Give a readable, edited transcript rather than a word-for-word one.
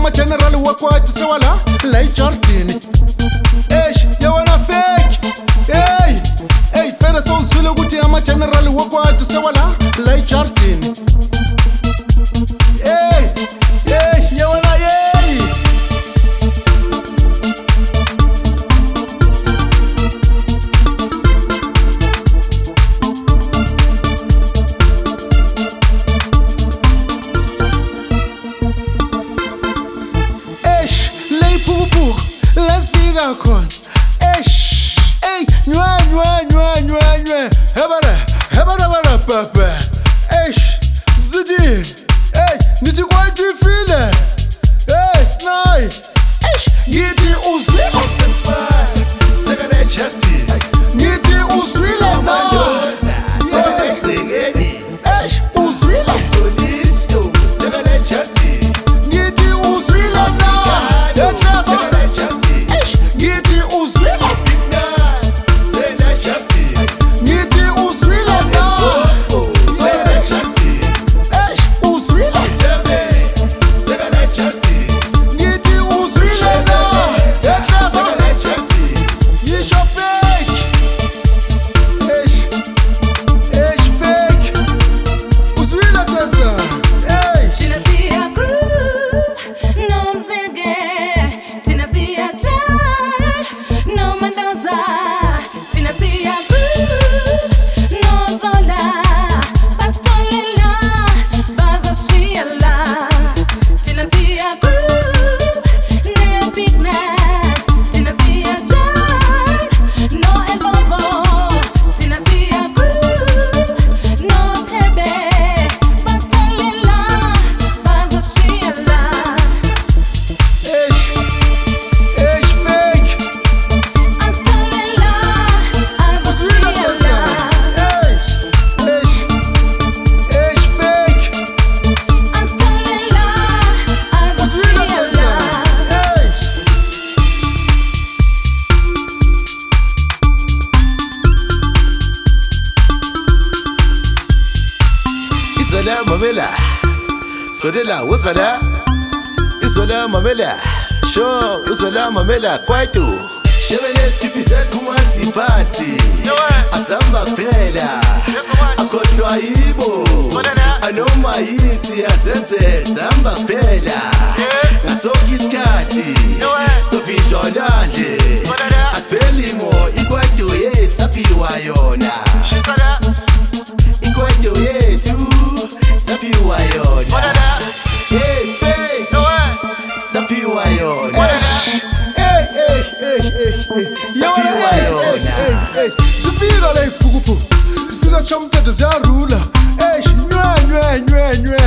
general wakwathi sewala la eJarden. Ya wena fake. Hey fena sewuzwile ukuthi ama general wakwathi sewala la eJarden. Ya wena let's figure con. Nywe. Hebara papa. Zidi. Niti kwa file. Snai. Yiti uzwile. Segale chati. Yiti uzwile na. Segale tegeni. Uzwile. Solisto. Segale chati. Yiti uzwile na. Segale chati. Yiti uzwile. Segale chati. Yiti uzwile na. Segale chati. Uzwile. Segale chati. Yiti uzwile na. Segale chati. Yisho fake. Fake. Uzwile sasa. Tinazia groove, no mzenge. Tinazia jar, no mandoza. Tinazia groove, no zola. Pastolila, bazashiela. Tinazia groove, no bigness. Tinazia jar, no evolvo. Tinazia groove, no tebe. Pastolila, bazashiela. Fake. Astolila, Uzwile sasa. azashiela. Fake. Astolila, Uzwile sasa. azashiela. Isola mamela. Sodela wosala. Isola mamela. Show isola mamela kwaitu. Shebele tipise kumanzi party. Asamba phela. Akhohlwa yibo. Anoma yinsi asenze samba phela. Ngasonke isikhathi. Sofisho lanje. Asiphelimo ikwaitu yethu saphiwa yona. Ikwaitu yethu saphiwa yona. Fake. Saphiwa yona. Saphiwa yona. Sifika la iphukuphu. Sifika sishamthetho siyarula. Nywe.